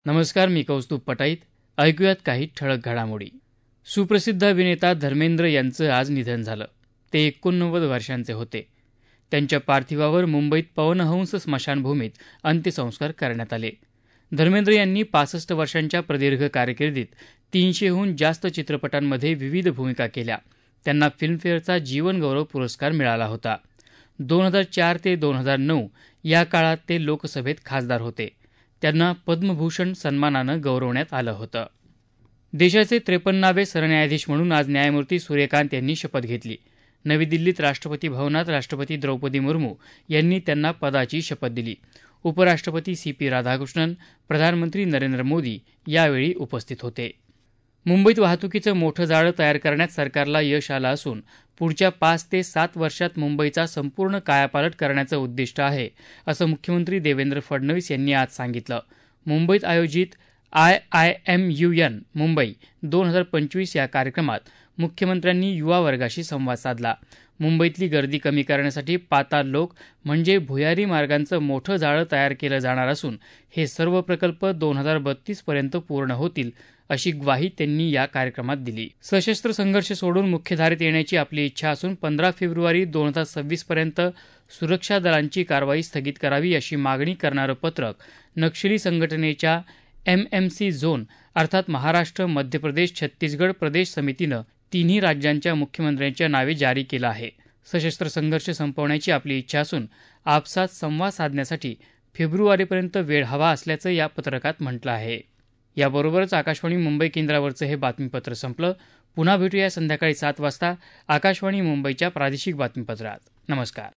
नमस्कार, मी कौस्तुभ पटाईत. ऐकूयात काही ठळक घडामोडी. सुप्रसिद्ध अभिनेता धर्मेंद्र यांचं आज निधन झालं. ते 89 वर्षांचे होते. त्यांच्या पार्थिवावर मुंबईत पवनहंस स्मशानभूमीत अंत्यसंस्कार करण्यात आले. धर्मेंद्र यांनी 65 वर्षांच्या प्रदीर्घ कारकिर्दीत 300हून जास्त चित्रपटांमध्ये विविध भूमिका केल्या. त्यांना फिल्मफेअरचा जीवन गौरव पुरस्कार मिळाला होता. 2004 ते 2009 या काळात ते लोकसभेत खासदार होते. त्यांना पद्मभूषण सन्मानानं गौरवण्यात आलं होतं. देशाचे 53वे सरन्यायाधीश म्हणून आज न्यायमूर्ती सूर्यकांत यांनी शपथ घेतली. नवी दिल्लीत राष्ट्रपती भवनात राष्ट्रपती द्रौपदी मुर्मू यांनी त्यांना पदाची शपथ दिली. उपराष्ट्रपती CP राधाकृष्णन, प्रधानमंत्री नरेंद्र मोदी यावेळी उपस्थित होते. मुंबईत वाहतुकीचं मोठं जाळं तयार करण्यात सरकारला यश आलं असून पुढच्या 5 ते 7 वर्षात मुंबईचा संपूर्ण कायापालट करण्याचं उद्दिष्ट आहे, असं मुख्यमंत्री देवेंद्र फडणवीस यांनी आज सांगितलं. मुंबईत आयोजित IIMUN मुंबई 2025 या कार्यक्रमात मुख्यमंत्र्यांनी युवा वर्गाशी संवाद साधला. मुंबईतली गर्दी कमी करण्यासाठी पाताल लोक म्हणजे भुयारी मार्गांचं मोठं जाळं तयार केलं जाणार असून हे सर्व प्रकल्प 2032 पर्यंत पूर्ण होतील, अशी ग्वाही त्यांनी या कार्यक्रमात दिली. सशस्त्र संघर्ष सोडून मुख्यधारेत येण्याची आपली इच्छा असून 15 फेब्रुवारी 2026 पर्यंत सुरक्षा दलांची कारवाई स्थगित करावी अशी मागणी करणारं पत्रक नक्षली संघटनेच्या MMC झोन अर्थात महाराष्ट्र, मध्य प्रदेश, छत्तीसगड प्रदेश समितीनं तिन्ही राज्यांच्या मुख्यमंत्र्यांच्या नावे जारी केलं आहे. सशस्त्र संघर्ष संपवण्याची आपली इच्छा असून आपसात संवाद साधण्यासाठी फेब्रुवारीपर्यंत वेळ हवा असल्याचं या पत्रकात म्हटलं आहे. याबरोबरच आकाशवाणी मुंबई केंद्रावरचं हे बातमीपत्र संपलं. पुन्हा भेटूया संध्याकाळी 7 वाजता आकाशवाणी मुंबईच्या प्रादेशिक बातमीपत्रात. नमस्कार.